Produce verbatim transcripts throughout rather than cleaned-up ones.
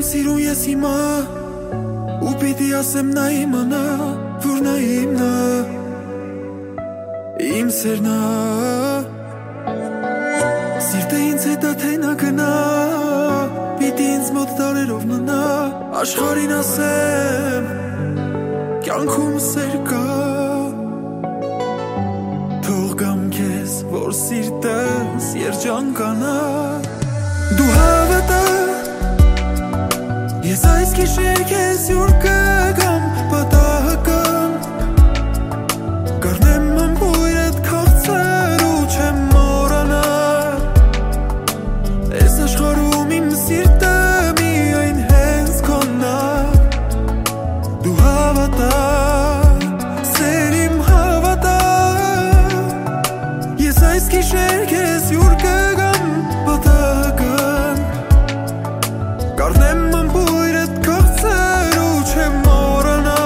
սիրուն ես հիմա ու պիտի ասեմ նա իմանա, որ նա իմն է, իմ սերն է, սիրտը ինձ հետ է թե նա գնա, պիտի ինձ մոտ դարերով մնա, աշխարհին ասեմ կյանքում սեր կա, թող գամ քեզ, որ սիրտս երջանկանա, դու հավատա, ես այս գիշեր քեզ յուր կգամ պատահական, կառնեմ ամբույրդ քաղցր ու չեմ մոռանա, այս աշխարհում իմ սիրտը միայն հենց քոնն է, դու հավատա, սեր իմ հավատա, ես այս գիշեր քեզ յուր կգամ պատահական, կառնեմ ամբույրդ քաղցր ու չեմ մոռանա,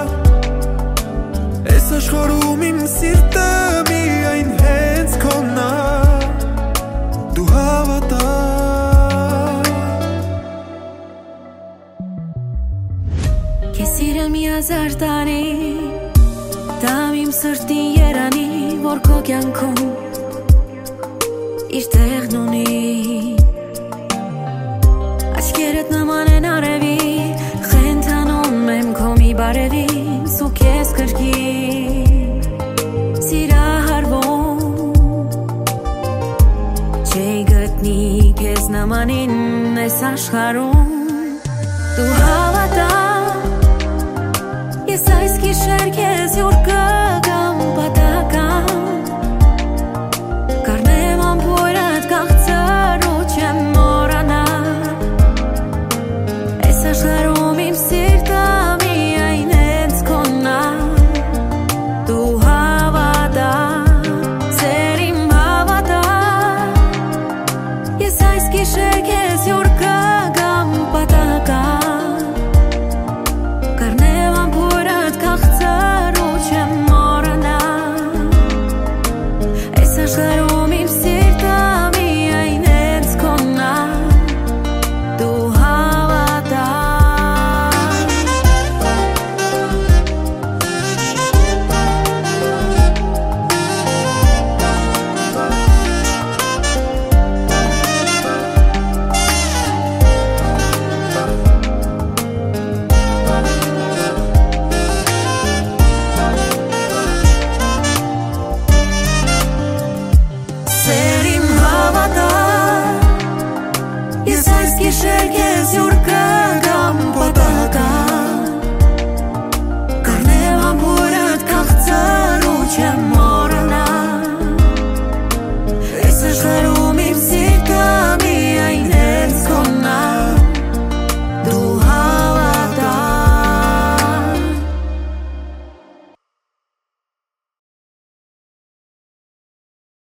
այս աշխարհում իմ սիրտը միայն հենց քոնն է, դու հավատա, քեզ սիրեմ մի հազար տարի, դա իմ սրտին երանի, որ քո կյանքում իր տեղն ունի, աչքերդ նման են արևի, խենթանում եմ քո մի բարևից ու քեզ կրկին սիրահարվում, չի գտնի քեզ նմանին այս աշխարհում, դու հավատա, ես այս գիշեր քեզ յուր կգամ պատահական, կառնեմ ամբույրդ քաղցր ու չեմ մոռանա, այս աշխարհում իմ սիրտը միայն հենց քոնն է, դու հավատա, սեր իմ հավատա, ես այս գիշեր քեզ յուր կգամ պատահական, կառնեմ ամբույրդ քաղցր ու չեմ մոռանա, այս աշխարհում իմ սիրտը միայն հենց քոնն է, դու հավատա, սեր իմ հավատա, ես այս գիշեր քեզ յուր կգամ